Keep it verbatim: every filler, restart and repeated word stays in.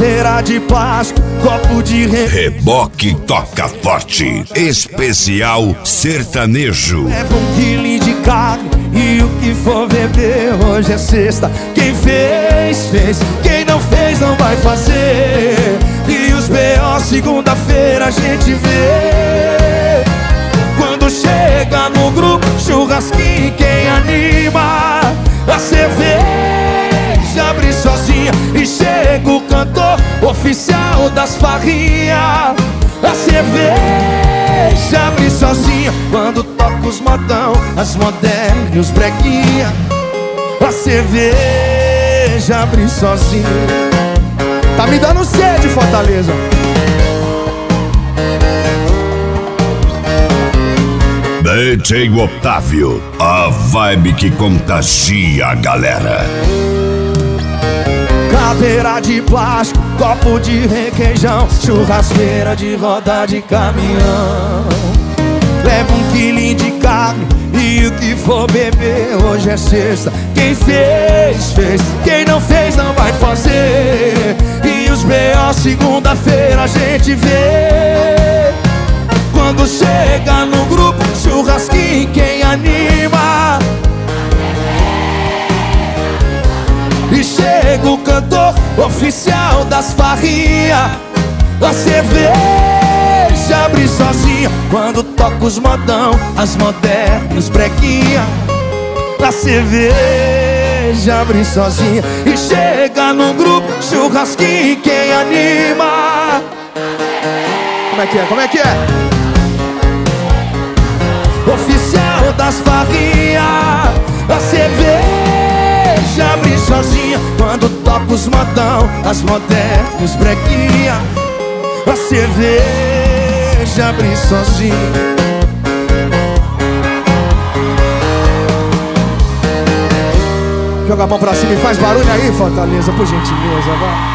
cadeira de plástico, copo de re... Reboque toca forte, especial sertanejo. Leva um quilo de carne e o que for beber. Hoje é sexta, quem fez, fez. Quem não fez, não vai fazer. E os B O segunda-feira a gente vê. Quando chega no grupo, churrasquinho, quem anima? A cerveja abre sozinha e chega o cantor oficial das farrinhas. A cerveja abre sozinha quando toca os modão, as modernas e os breguinha. A cerveja abre sozinha. Tá me dando sede, Fortaleza. D J Otávio, a vibe que contagia a galera. Cadeira de plástico, copo de requeijão, churrasqueira de roda de caminhão. Leva um quilinho de carne e o que for beber. Hoje é sexta, quem fez, fez. Quem não fez, não vai fazer. E os B O segunda-feira a gente vê. Quando chega no grupo, churrasquinho, quem anima? E chega o cantor oficial das farrinhas. A cerveja abre sozinha quando toca os modão, as modernas, os breguinha. A cerveja abre sozinha e chega no grupo, churrasquinho, quem anima? Como é que é? Como é que é? Oficial das farrinhas. A cerveja abre sozinha quando toca os modão, as modernas, os breguinha. A cerveja abre sozinha. Joga a mão pra cima e faz barulho aí, Fortaleza, por gentileza, vai.